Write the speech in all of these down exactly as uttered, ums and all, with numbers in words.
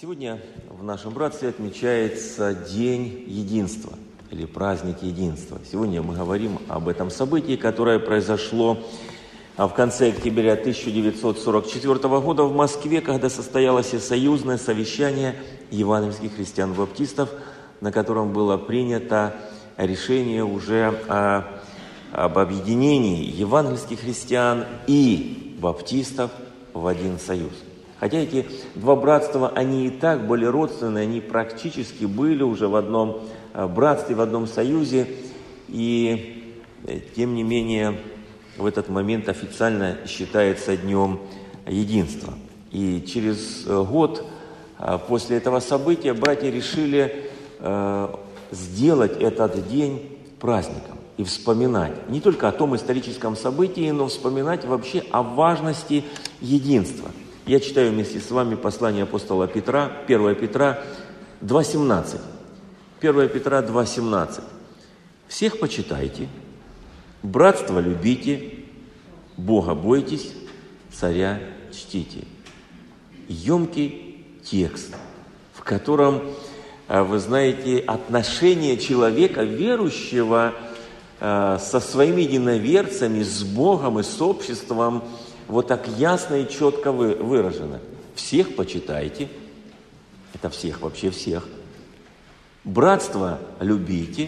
Сегодня в нашем братстве отмечается День единства или праздник единства. Сегодня мы говорим об этом событии, которое произошло в конце октября тысяча девятьсот сорок четвёртого года в Москве, когда состоялось всесоюзное совещание евангельских христиан-баптистов, на котором было принято решение уже о, об объединении евангельских христиан и баптистов в один союз. Хотя эти два братства, они и так были родственны, они практически были уже в одном братстве, в одном союзе, и тем не менее в этот момент официально считается Днем Единства. И через год после этого события братья решили сделать этот день праздником и вспоминать не только о том историческом событии, но вспоминать вообще о важности единства. Я читаю вместе с вами послание апостола Петра, первое Петра два семнадцать. первое Петра два семнадцать. «Всех почитайте, братство любите, Бога бойтесь, царя чтите». Емкий текст, в котором, вы знаете, отношение человека, верующего, со своими единоверцами, с Богом и с обществом вот так ясно и четко выражено. Всех почитайте, это всех, вообще всех. Братство любите,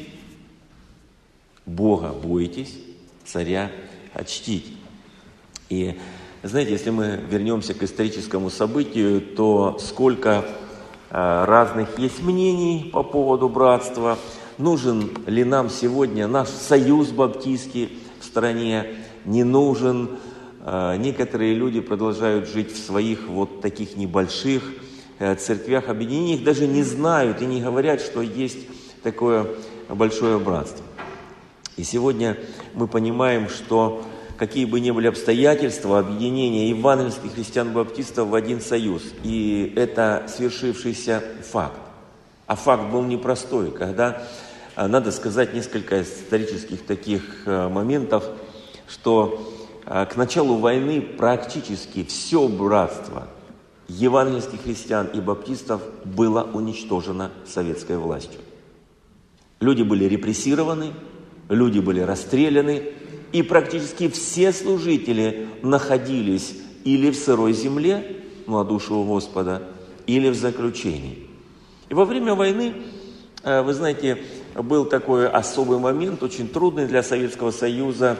Бога бойтесь, царя чтите. И знаете, если мы вернемся к историческому событию, то сколько разных есть мнений по поводу братства. Нужен ли нам сегодня наш союз баптистский в стране, не нужен. Некоторые люди продолжают жить в своих вот таких небольших церквях, объединениях, даже не знают и не говорят, что есть такое большое братство. И сегодня мы понимаем, что какие бы ни были обстоятельства, объединения евангельских христиан-баптистов в один союз, и это свершившийся факт. А факт был непростой, когда, надо сказать, несколько исторических таких моментов, что к началу войны практически все братство евангельских христиан и баптистов было уничтожено советской властью. Люди были репрессированы, люди были расстреляны, и практически все служители находились или в сырой земле, ну, а душу у Господа, или в заключении. И во время войны, вы знаете, был такой особый момент, очень трудный для Советского Союза.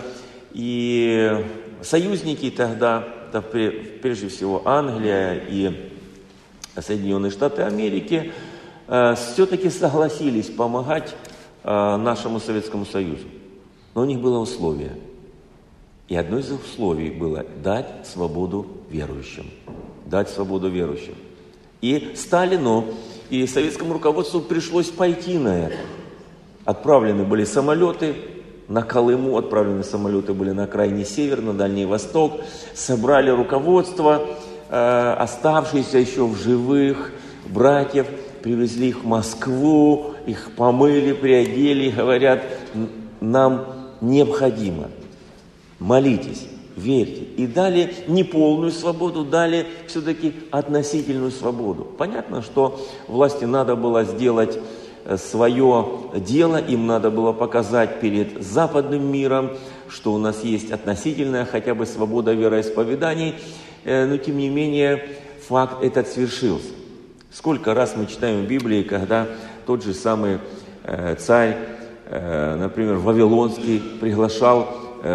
И союзники тогда, прежде всего Англия и Соединенные Штаты Америки, все-таки согласились помогать нашему Советскому Союзу. Но у них было условие. И одно из условий было дать свободу верующим. Дать свободу верующим. И Сталину, и советскому руководству пришлось пойти на это. Отправлены были самолеты на Колыму, отправлены самолеты были на крайний север, на Дальний Восток. Собрали руководство, э, оставшиеся еще в живых братьев, привезли их в Москву, их помыли, приодели, говорят, нам необходимо, молитесь, верьте. И дали не полную свободу, дали все-таки относительную свободу. Понятно, что власти надо было сделать свое дело, им надо было показать перед западным миром, что у нас есть относительная хотя бы свобода вероисповеданий, но тем не менее факт этот свершился. Сколько раз мы читаем в Библии, когда тот же самый царь, например, Вавилонский, приглашал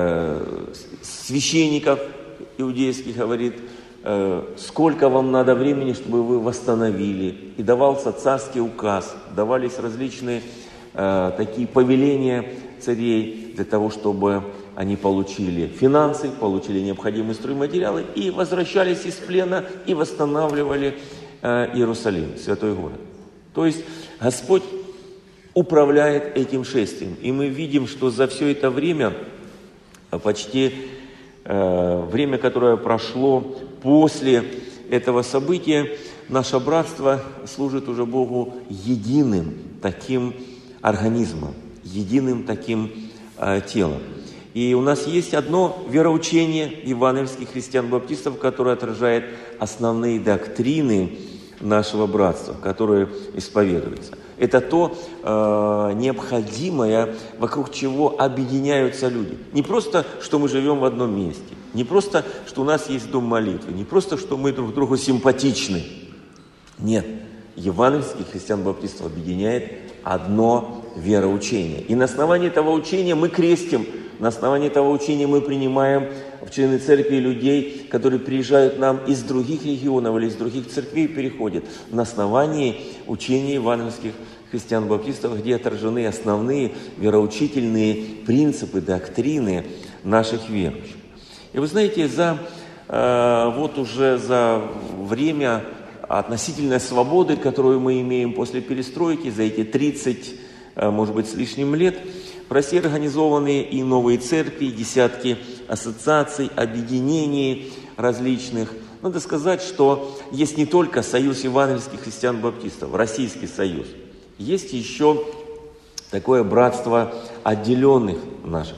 священников иудейских, говорит, сколько вам надо времени, чтобы вы восстановили. И давался царский указ, давались различные э, такие повеления царей для того, чтобы они получили финансы, получили необходимые стройматериалы и возвращались из плена и восстанавливали э, Иерусалим, святой город. То есть Господь управляет этим шествием. И мы видим, что за все это время, почти э, время, которое прошло после этого события, наше братство служит уже Богу единым таким организмом, единым таким э, телом. И у нас есть одно вероучение евангельских христиан-баптистов, которое отражает основные доктрины нашего братства, которое исповедуется. Это то э, необходимое, вокруг чего объединяются люди. Не просто, что мы живем в одном месте, не просто, что у нас есть дом молитвы, не просто, что мы друг другу симпатичны. Нет, евангельских христиан-баптистов объединяет одно вероучение. И на основании этого учения мы крестим, на основании этого учения мы принимаем в члены церкви людей, которые приезжают к нам из других регионов или из других церквей, переходят на основании учения евангельских христиан-баптистов, где отражены основные вероучительные принципы, доктрины наших верующих. И вы знаете, за, э, вот уже за время относительной свободы, которую мы имеем после перестройки, за эти тридцать, э, может быть, с лишним лет, в России организованы и новые церкви, и десятки ассоциаций, объединений различных. Надо сказать, что есть не только Союз евангельских христиан-баптистов, Российский Союз. Есть еще такое братство отделенных наших.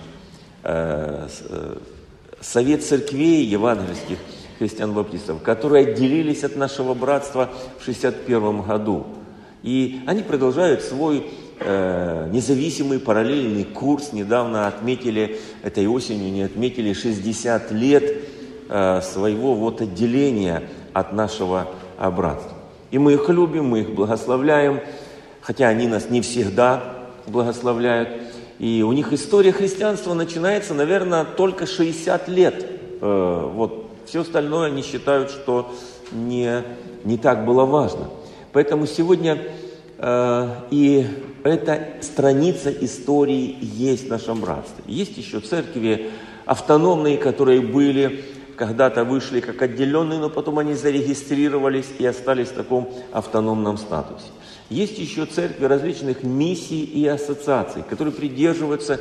Совет церквей евангельских христиан-баптистов, которые отделились от нашего братства в шестьдесят первом году. И они продолжают свой э, независимый параллельный курс. Недавно отметили, этой осенью не отметили шестьдесят лет э, своего вот отделения от нашего братства. И мы их любим, мы их благословляем, хотя они нас не всегда благословляют. И у них история христианства начинается, наверное, только шестьдесят лет. Э, вот. Все остальное они считают, что не, не так было важно. Поэтому сегодня э, и эта страница истории есть в нашем братстве. Есть еще церкви автономные, которые были, когда-то вышли как отделенные, но потом они зарегистрировались и остались в таком автономном статусе. Есть еще церкви различных миссий и ассоциаций, которые придерживаются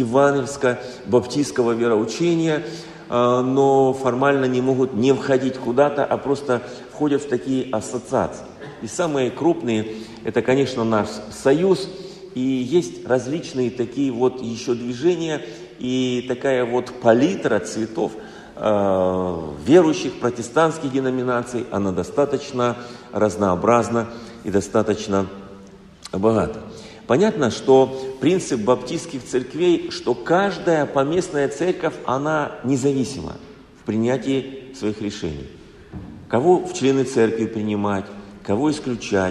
евангельско-баптистского вероучения, но формально не могут не входить куда-то, а просто входят в такие ассоциации. И самые крупные – это, конечно, наш союз. И есть различные такие вот еще движения и такая вот палитра цветов э, верующих протестантских деноминаций. Она достаточно разнообразна и достаточно богата. Понятно, что принцип баптистских церквей, что каждая поместная церковь, она независима в принятии своих решений. Кого в члены церкви принимать, кого исключать,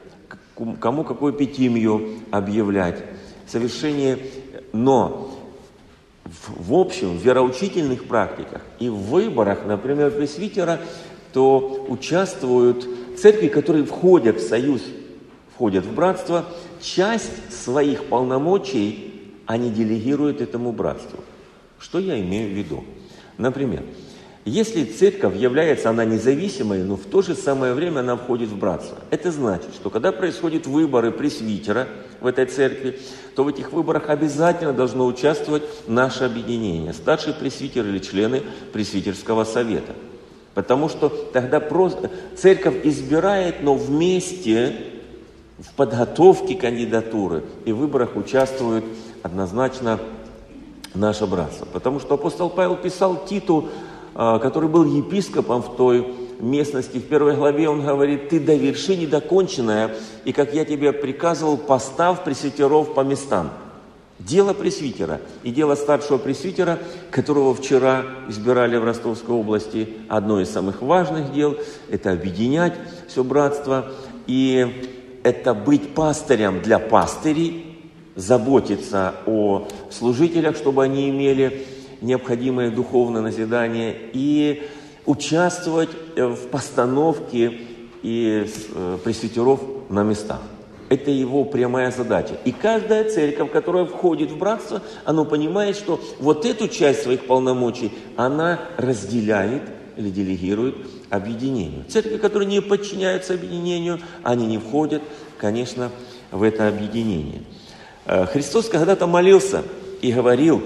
кому какую эпитимию объявлять, совершение. Но в, в общем, в вероучительных практиках и в выборах, например, пресвитера, то участвуют церкви, которые входят в союз, входят в братство, часть своих полномочий они делегируют этому братству. Что я имею в виду? Например, если церковь является, она независимой, но в то же самое время она входит в братство. Это значит, что когда происходят выборы пресвитера в этой церкви, то в этих выборах обязательно должно участвовать наше объединение, старший пресвитер или члены пресвитерского совета. Потому что тогда просто церковь избирает, но вместе в подготовке кандидатуры и выборах участвует однозначно наше братство. Потому что апостол Павел писал Титу, который был епископом в той местности, в первой главе он говорит: «Ты доверши недоконченное, и, как я тебе приказывал, поставь пресвитеров по местам». Дело пресвитера и дело старшего пресвитера, которого вчера избирали в Ростовской области, одно из самых важных дел – это объединять все братство, и это быть пастырем для пастырей, заботиться о служителях, чтобы они имели необходимое духовное назидание, и участвовать в постановке и пресвитеров на местах. Это его прямая задача. И каждая церковь, которая входит в братство, она понимает, что вот эту часть своих полномочий она разделяет или делегирует объединению. Церкви, которые не подчиняются объединению, они не входят, конечно, в это объединение. Христос когда-то молился и говорил,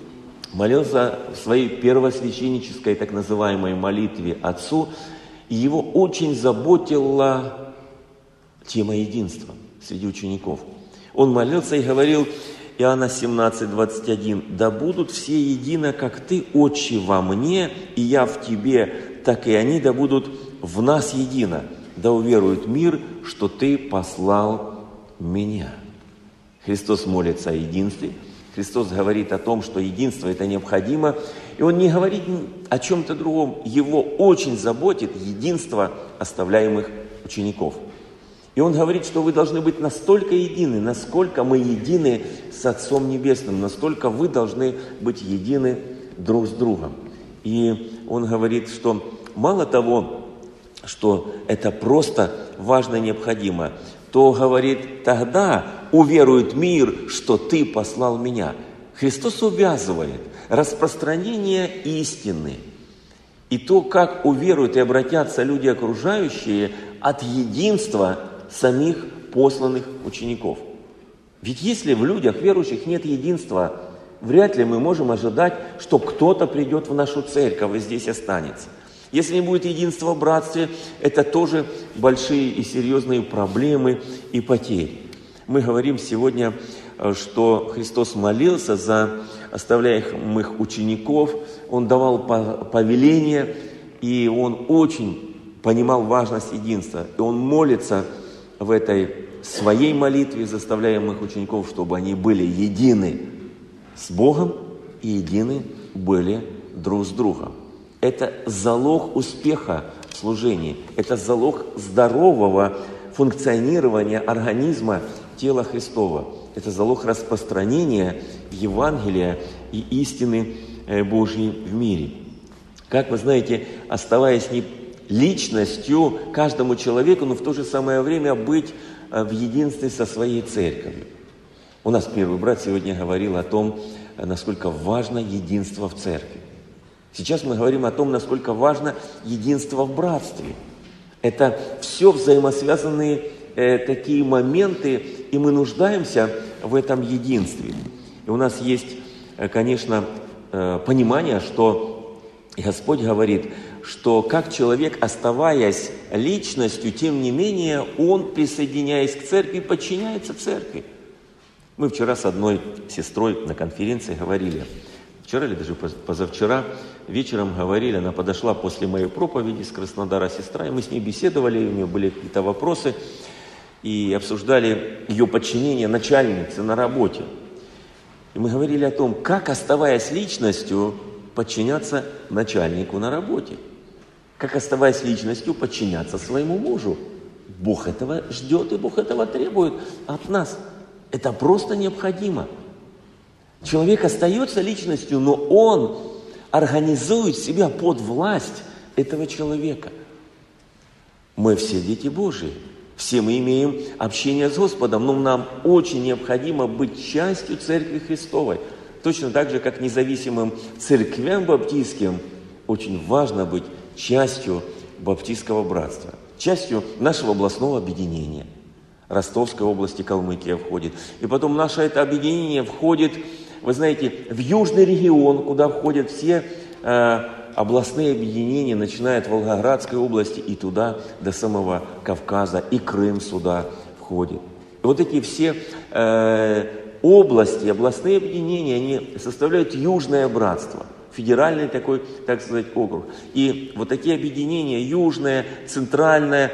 молился в своей первосвященнической так называемой молитве Отцу, и его очень заботила тема единства среди учеников. Он молился и говорил, Иоанна семнадцать, двадцать один, «Да будут все едино, как Ты, Отче, во мне, и я в Тебе, так и они да будут в нас едино, да уверует мир, что Ты послал Меня». Христос молится о единстве. Христос говорит о том, что единство – это необходимо. И Он не говорит о чем-то другом. Его очень заботит единство оставляемых учеников. И Он говорит, что вы должны быть настолько едины, насколько мы едины с Отцом Небесным, настолько вы должны быть едины друг с другом. И Он говорит, что мало того, что это просто важно и необходимо, то говорит, тогда уверует мир, что Ты послал Меня. Христос обязывает распространение истины и то, как уверуют и обратятся люди окружающие от единства самих посланных учеников. Ведь если в людях верующих нет единства, вряд ли мы можем ожидать, что кто-то придет в нашу церковь и здесь останется. Если не будет единства в братстве, это тоже большие и серьезные проблемы и потери. Мы говорим сегодня, что Христос молился за оставляемых учеников, Он давал повеления, и Он очень понимал важность единства. И Он молится в этой своей молитве за оставляемых учеников, чтобы они были едины с Богом и едины были друг с другом. Это залог успеха в служении, это залог здорового функционирования организма тела Христова. Это залог распространения Евангелия и истины Божьей в мире. Как вы знаете, оставаясь не личностью каждому человеку, но в то же самое время быть в единстве со своей церковью. У нас первый брат сегодня говорил о том, насколько важно единство в церкви. Сейчас мы говорим о том, насколько важно единство в братстве. Это все взаимосвязанные э, такие моменты, и мы нуждаемся в этом единстве. И у нас есть, э, конечно, э, понимание, что Господь говорит, что как человек, оставаясь личностью, тем не менее, он, присоединяясь к церкви, подчиняется церкви. Мы вчера с одной сестрой на конференции говорили, вчера или даже позавчера вечером говорили, она подошла после моей проповеди с Краснодара, сестра, и мы с ней беседовали, у нее были какие-то вопросы, и обсуждали ее подчинение начальнице на работе. И мы говорили о том, как, оставаясь личностью, подчиняться начальнику на работе. Как, оставаясь личностью, подчиняться своему мужу. Бог этого ждет, и Бог этого требует от нас. Это просто необходимо. Человек остается личностью, но он организует себя под власть этого человека. Мы все дети Божьи. Все мы имеем общение с Господом, но нам очень необходимо быть частью Церкви Христовой. Точно так же, как независимым церквям баптистским очень важно быть частью баптистского братства, частью нашего областного объединения. Ростовской области Калмыкия входит. И потом наше это объединение входит, вы знаете, в южный регион, куда входят все э, областные объединения, начиная от Волгоградской области и туда, до самого Кавказа, и Крым сюда входит. И вот эти все э, области, областные объединения, они составляют южное братство, федеральный такой, так сказать, округ. И вот такие объединения, южное, центральное,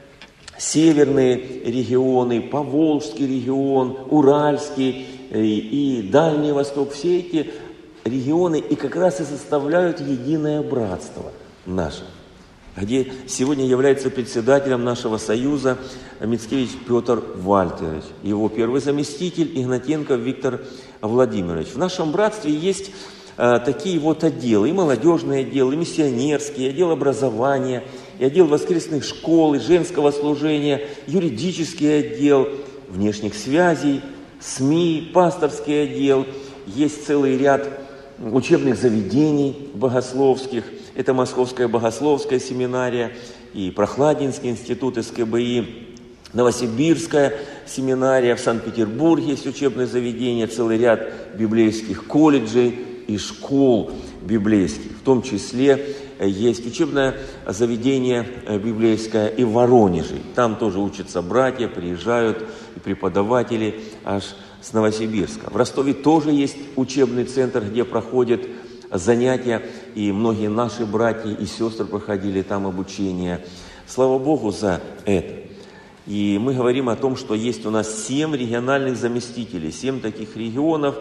северные регионы, Поволжский регион, Уральский и, и Дальний Восток, все эти регионы и как раз и составляют единое братство наше, где сегодня является председателем нашего союза Мицкевич Петр Вальтерович, его первый заместитель Игнатенко Виктор Владимирович. В нашем братстве есть э, такие вот отделы, и молодежный отдел, и миссионерский, и отдел образования, и отдел воскресных школ, и женского служения, юридический отдел, внешних связей, СМИ, пасторский отдел. Есть целый ряд учебных заведений богословских. Это Московская богословская семинария и Прохладинский институт эс ка бэ и, Новосибирская семинария, в Санкт-Петербурге есть учебное заведение, целый ряд библейских колледжей и школ библейских. В том числе есть учебное заведение библейское и в Воронеже. Там тоже учатся братья, приезжают и преподаватели аж с Новосибирска. В Ростове тоже есть учебный центр, где проходят занятия, и многие наши братья и сестры проходили там обучение. Слава Богу за это. И мы говорим о том, что есть у нас семь региональных заместителей, семь таких регионов,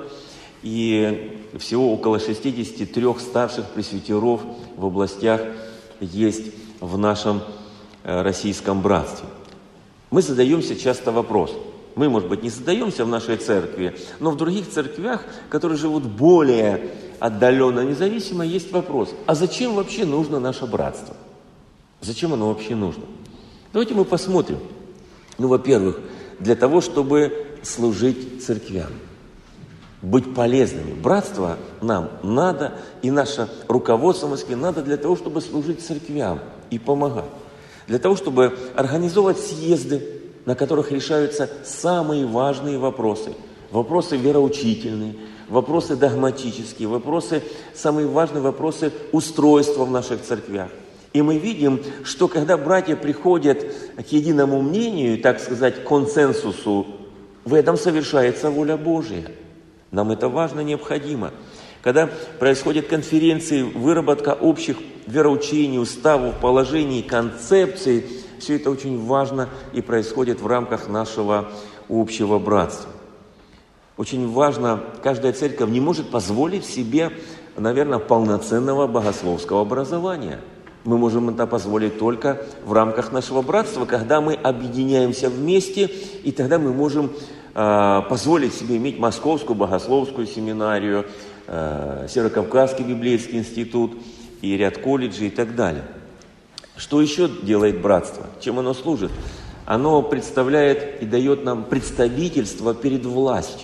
и всего около шестидесяти трёх старших пресвитеров в областях есть в нашем российском братстве. Мы задаемся часто вопрос. Мы, может быть, не задаемся в нашей церкви, но в других церквях, которые живут более отдаленно, независимо, есть вопрос. А зачем вообще нужно наше братство? Зачем оно вообще нужно? Давайте мы посмотрим. Ну, во-первых, для того, чтобы служить церквям, быть полезными. Братство нам надо, и наше руководство в Москве надо для того, чтобы служить церквям и помогать. Для того, чтобы организовывать съезды, на которых решаются самые важные вопросы. Вопросы вероучительные, вопросы догматические, вопросы, самые важные вопросы устройства в наших церквях. И мы видим, что когда братья приходят к единому мнению, так сказать, консенсусу, в этом совершается воля Божья. Нам это важно, необходимо. Когда происходят конференции, выработка общих вероучений, уставов, положений, концепций, все это очень важно и происходит в рамках нашего общего братства. Очень важно, каждая церковь не может позволить себе, наверное, полноценного богословского образования. Мы можем это позволить только в рамках нашего братства, когда мы объединяемся вместе, и тогда мы можем э, позволить себе иметь Московскую богословскую семинарию, э, Северокавказский библейский институт и ряд колледжей и так далее. Что еще делает братство? Чем оно служит? Оно представляет и дает нам представительство перед властью.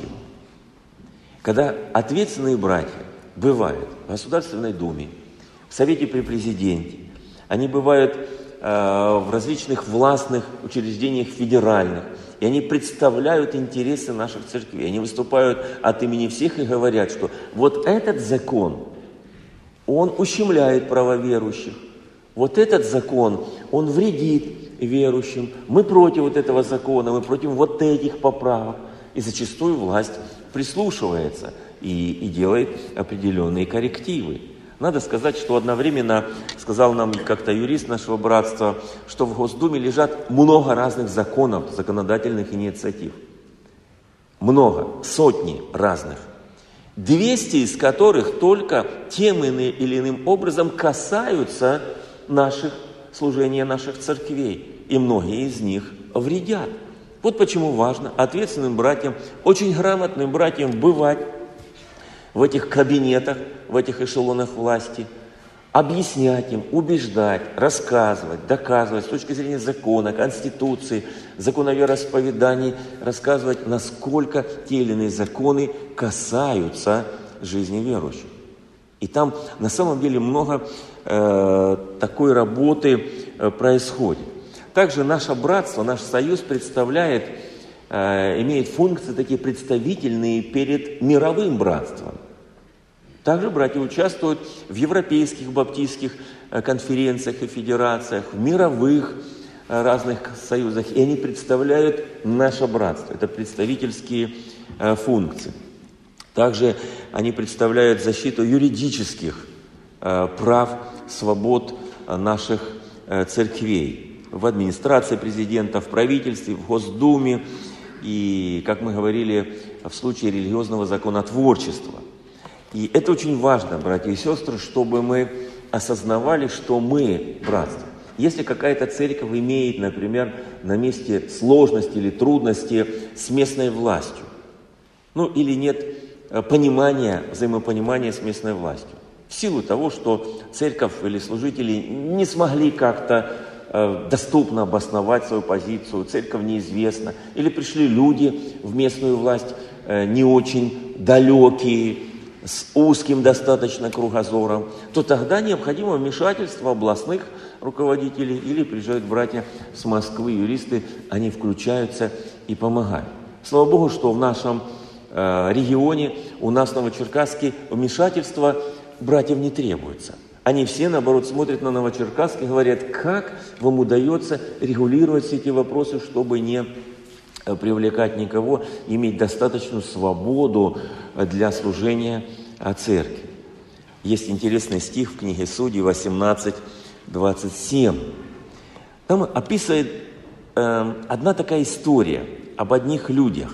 Когда ответственные братья бывают в Государственной Думе, в Совете при Президенте, они бывают э, в различных властных учреждениях федеральных, и они представляют интересы наших церквей. Они выступают от имени всех и говорят, что вот этот закон, он ущемляет права верующих. Вот этот закон, он вредит верующим. Мы против вот этого закона, мы против вот этих поправок. И зачастую власть прислушивается и, и делает определенные коррективы. Надо сказать, что одновременно, сказал нам как-то юрист нашего братства, что в Госдуме лежат много разных законов, законодательных инициатив. Много, сотни разных. двести из которых только тем или иным образом касаются наших служения наших церквей. И многие из них вредят. Вот почему важно ответственным братьям, очень грамотным братьям бывать в этих кабинетах, в этих эшелонах власти, объяснять им, убеждать, рассказывать, доказывать с точки зрения закона, конституции, закона вероисповеданий, рассказывать, насколько те или иные законы касаются жизни верующих. И там на самом деле много э, такой работы э, происходит. Также наше братство, наш союз представляет, э, имеет функции такие представительные перед мировым братством. Также братья участвуют в европейских баптистских э, конференциях и федерациях, в мировых э, разных союзах, и они представляют наше братство. Это представительские э, функции. Также они представляют защиту юридических э, прав, свобод э, наших э, церквей в администрации президента, в правительстве, в Госдуме и, как мы говорили, в случае религиозного законотворчества. И это очень важно, братья и сестры, чтобы мы осознавали, что мы братство. Если какая-то церковь имеет, например, на месте сложности или трудности с местной властью, ну или нет понимания, взаимопонимания с местной властью. В силу того, что церковь или служители не смогли как-то э, доступно обосновать свою позицию, церковь неизвестна, или пришли люди в местную власть э, не очень далекие, с узким достаточно кругозором, то тогда необходимо вмешательство областных руководителей или приезжают братья с Москвы, юристы, они включаются и помогают. Слава Богу, что в нашем регионе, у нас в Новочеркасске вмешательства братьев не требуется. Они все, наоборот, смотрят на Новочеркасск и говорят, как вам удается регулировать все эти вопросы, чтобы не привлекать никого, иметь достаточную свободу для служения церкви. Есть интересный стих в книге Судей восемнадцать двадцать семь. Там описывает э, одна такая история об одних людях,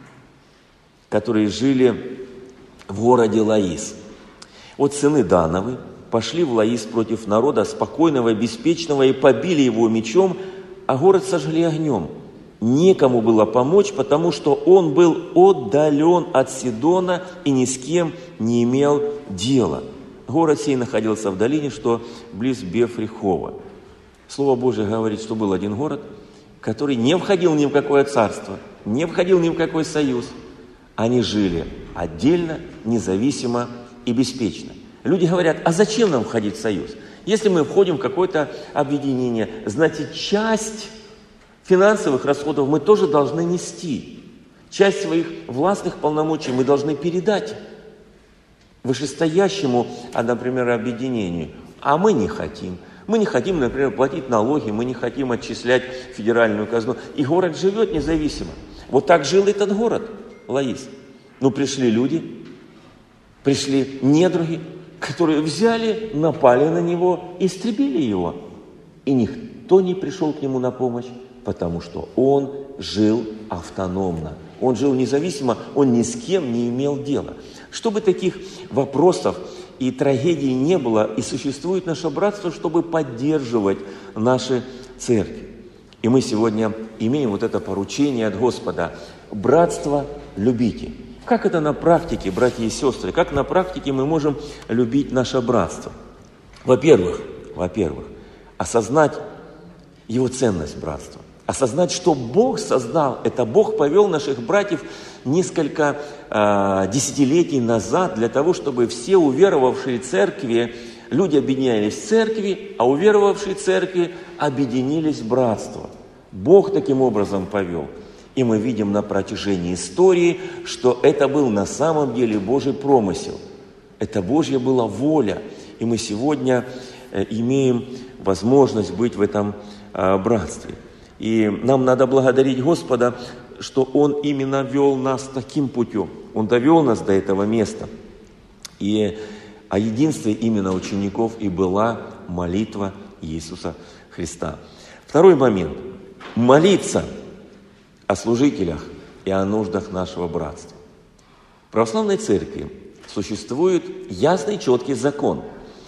которые жили в городе Лаис. Вот сыны Дановы пошли в Лаис против народа спокойного и беспечного и побили его мечом, а город сожгли огнем. Некому было помочь, потому что он был отдален от Сидона и ни с кем не имел дела. Город сей находился в долине, что близ Бефрихова. Слово Божие говорит, что был один город, который не входил ни в какое царство, не входил ни в какой союз. Они жили отдельно, независимо и беспечно. Люди говорят, а зачем нам входить в союз? Если мы входим в какое-то объединение, значит, часть финансовых расходов мы тоже должны нести. Часть своих властных полномочий мы должны передать вышестоящему, например, объединению. А мы не хотим. Мы не хотим, например, платить налоги, мы не хотим отчислять федеральную казну. И город живет независимо. Вот так жил этот город, Лаис. Но пришли люди, пришли недруги, которые взяли, напали на него, истребили его. И никто не пришел к нему на помощь, потому что он жил автономно. Он жил независимо, он ни с кем не имел дела. Чтобы таких вопросов и трагедий не было, и существует наше братство, чтобы поддерживать наши церкви. И мы сегодня имеем вот это поручение от Господа. Братство любите. Как это на практике, братья и сестры, как на практике мы можем любить наше братство? Во-первых, во-первых, осознать его ценность братства. Осознать, что Бог создал, это Бог повел наших братьев несколько э, десятилетий назад для того, чтобы все уверовавшие церкви, люди объединялись в церкви, а уверовавшие церкви объединились в братство. Бог таким образом повел. И мы видим на протяжении истории, что это был на самом деле Божий промысел. Это Божья была воля. И мы сегодня э, имеем возможность быть в этом э, братстве. И нам надо благодарить Господа, что Он именно вел нас таким путем. Он довел нас до этого места. И о единстве именно учеников и была молитва Иисуса Христа. Второй момент. Молиться о служителях и о нуждах нашего братства. В православной церкви существует ясный, четкий закон.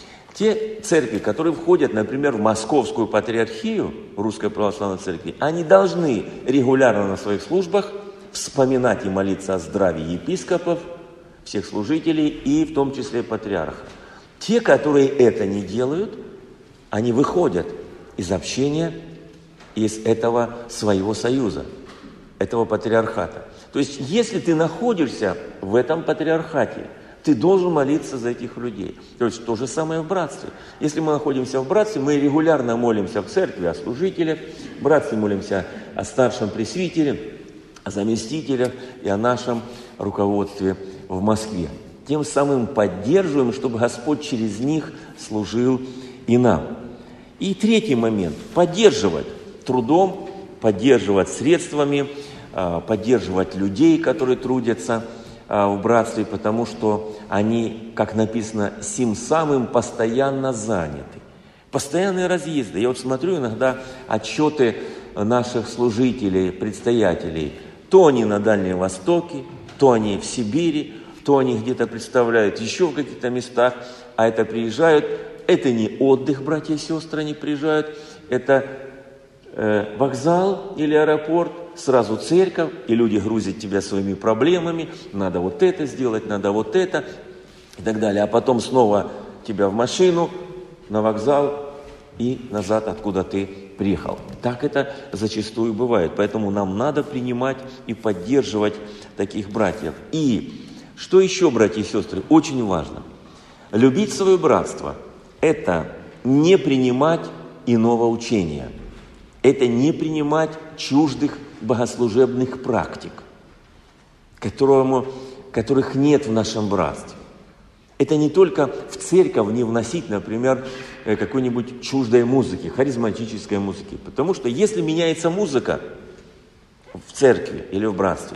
Те церкви, которые входят, например, в Московскую патриархию Русской Православной Церкви, они должны регулярно на своих службах вспоминать и молиться о здравии епископов, всех служителей и в том числе патриарха. Те, которые это не делают, они выходят из общения, из этого своего союза, этого патриархата. То есть, если ты находишься в этом патриархате, ты должен молиться за этих людей. То есть то же самое в братстве. Если мы находимся в братстве, мы регулярно молимся в церкви о служителях, в братстве молимся о старшем пресвитере, о заместителях и о нашем руководстве в Москве. Тем самым поддерживаем, чтобы Господь через них служил и нам. И третий момент. Поддерживать трудом, поддерживать средствами, поддерживать людей, которые трудятся в братстве, потому что они, как написано, сим самым постоянно заняты. Постоянные разъезды. Я вот смотрю иногда отчеты наших служителей, предстоятелей. То они на Дальнем Востоке, то они в Сибири, то они где-то представляют еще в каких-то местах, а это приезжают. Это не отдых, братья и сестры, они приезжают. Это э, вокзал или аэропорт, сразу церковь, и люди грузят тебя своими проблемами. Надо вот это сделать, надо вот это, и так далее. А потом снова тебя в машину, на вокзал и назад, откуда ты приехал. Так это зачастую бывает. Поэтому нам надо принимать и поддерживать таких братьев. И что еще, братья и сестры, очень важно. Любить свое братство – это не принимать иного учения. Это не принимать чуждых богослужебных практик, которому, которых нет в нашем братстве. Это не только в церковь не вносить, например, какой-нибудь чуждой музыки, харизматической музыки. Потому что если меняется музыка в церкви или в братстве,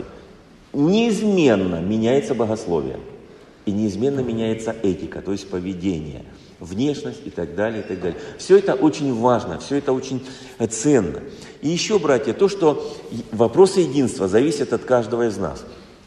неизменно меняется богословие. И неизменно меняется этика, то есть поведение. внешность и так далее, и так далее. Все это очень важно, все это очень ценно. И еще, братья, то, что вопросы единства зависят от каждого из нас.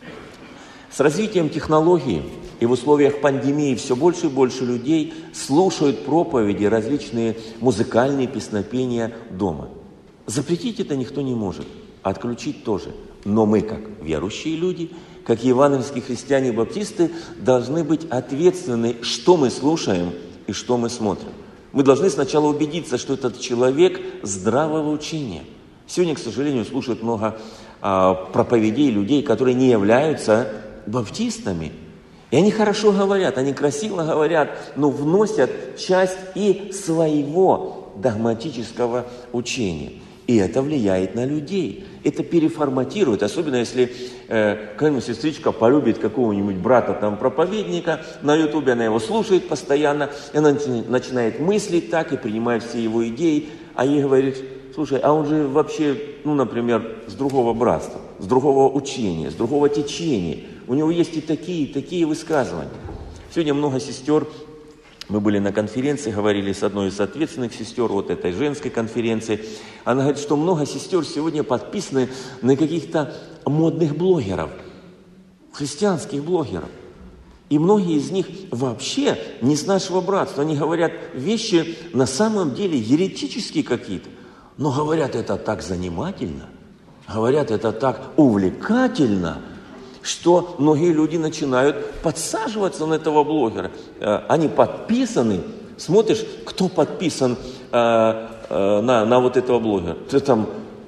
С развитием технологий и в условиях пандемии все больше и больше людей слушают проповеди, различные музыкальные песнопения дома. Запретить это никто не может, а отключить тоже. Но мы, как верующие люди, как евангельские христиане-баптисты, должны быть ответственны, что мы слушаем и что мы смотрим. Мы должны сначала убедиться, что этот человек здравого учения. Сегодня, к сожалению, слушают много а, проповедей людей, которые не являются баптистами. И они хорошо говорят, они красиво говорят, но вносят часть и своего догматического учения. И это влияет на людей. Это переформатирует, особенно если э, какая-нибудь сестричка полюбит какого-нибудь брата, там, проповедника, на ютубе она его слушает постоянно, и она начинает мыслить так и принимает все его идеи, а ей говорит: слушай, а он же вообще, ну, например, с другого братства, с другого учения, с другого течения. У него есть и такие, и такие высказывания. Сегодня много сестер, мы были на конференции, говорили с одной из ответственных сестер вот этой женской конференции. Она говорит, что много сестер сегодня подписаны на каких-то модных блогеров, христианских блогеров. И многие из них вообще не с нашего братства. Они говорят вещи на самом деле еретические какие-то. Но говорят это так занимательно, говорят это так увлекательно, что многие люди начинают подсаживаться на этого блогера. Они подписаны. Смотришь, кто подписан э, э, на, на вот этого блогера. Ты там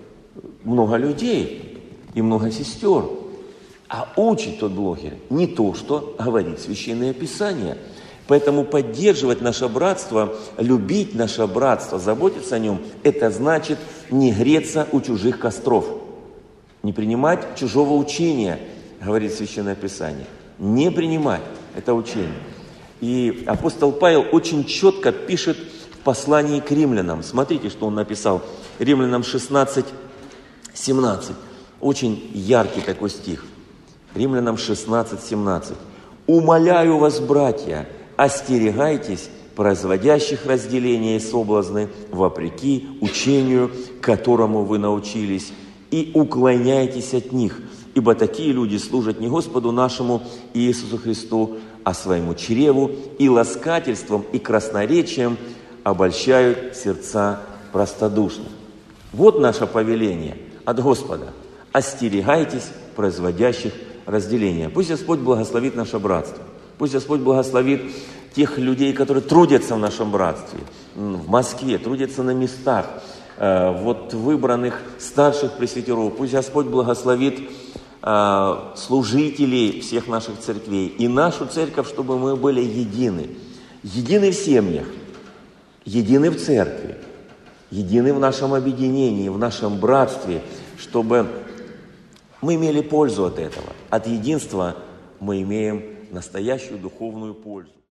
много людей и много сестер. А учит тот блогер не то, что говорит Священное Писание. Поэтому поддерживать наше братство, любить наше братство, заботиться о нем, это значит не греться у чужих костров, не принимать чужого учения, говорит Священное Писание. Не принимать это учение. И апостол Павел очень четко пишет в послании к римлянам. Смотрите, что он написал. Римлянам шестнадцать семнадцать. Очень яркий такой стих. Римлянам шестнадцать семнадцать. «Умоляю вас, братья, остерегайтесь производящих разделения и соблазны вопреки учению, которому вы научились, и уклоняйтесь от них, ибо такие люди служат не Господу нашему Иисусу Христу, а своему чреву, и ласкательством, и красноречием обольщают сердца простодушных». Вот наше повеление от Господа. Остерегайтесь производящих разделения. Пусть Господь благословит наше братство. Пусть Господь благословит тех людей, которые трудятся в нашем братстве, в Москве, трудятся на местах, вот выбранных старших пресвитеров. Пусть Господь благословит служителей всех наших церквей и нашу церковь, чтобы мы были едины. Едины в семьях, едины в церкви, едины в нашем объединении, в нашем братстве, чтобы мы имели пользу от этого. От единства мы имеем настоящую духовную пользу.